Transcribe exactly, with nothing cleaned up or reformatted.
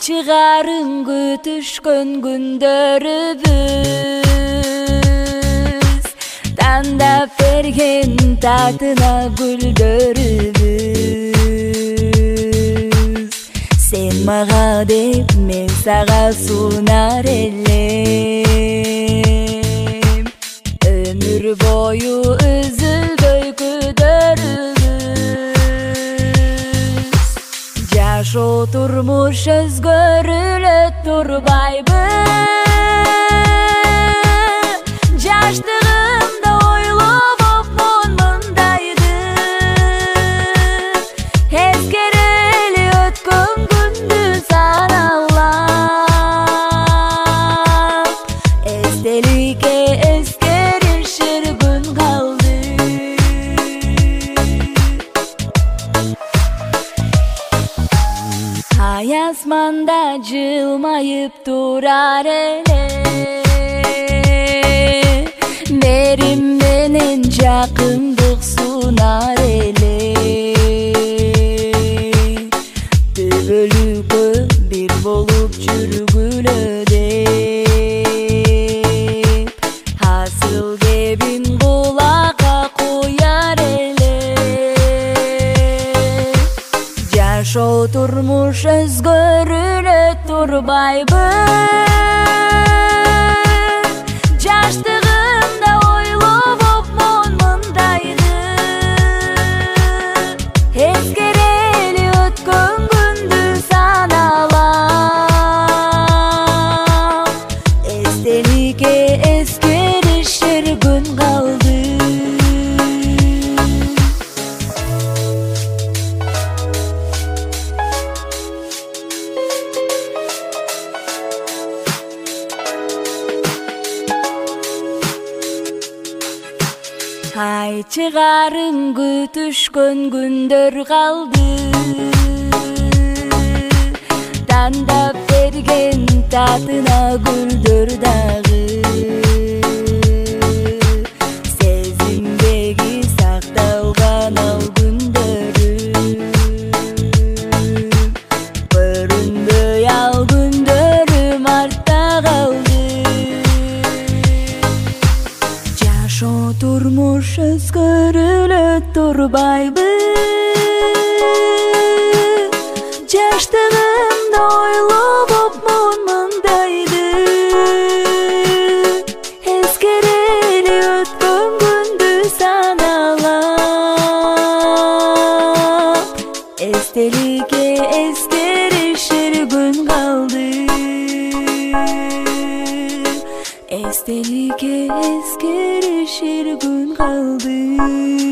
чыгарыңгы түшкөн күндөрүбүз, тандап берген татына гүлдөрүбүз. Сен мага деп, мен сага сунар элем, өмүр бою үзүлбөй күдөрүбүз. Жашоо турмуш өзгөрүлө турбайбы, жаштыгымда ойлобопмун мындайды. Эскерели өткөн күндү саналап, эстеликке эскеришер күн калды. Ай асманда жылмайып турар эле, берим менен жакындык сунар эле. Төбөлүккө бир болуп жүргүлө деп, асыл кебин кулакка куяр эле. Жашоо турмуш өзгөрүлө турбайбы, жаштыгымда ойлобопмун мындайды. Эскерели өткөн күндү саналап, эстеликке эскеришер күн калды. Ай чыгарыңгы түшкөн күндөр калды, тандап берген татына гүлдөр дагы. Сезимдеги сакталган ал күндөрүм, көрүнбөй ал күндөрүм артта калды. Жашоо турмуш өзгөрүлө турбайбы, жаштыгымда ойлобопмун мындайды. Эскерели өткөн күндү саналап, эстеликке эскеришер күн калды. Эстеликке эскеришер күн калды.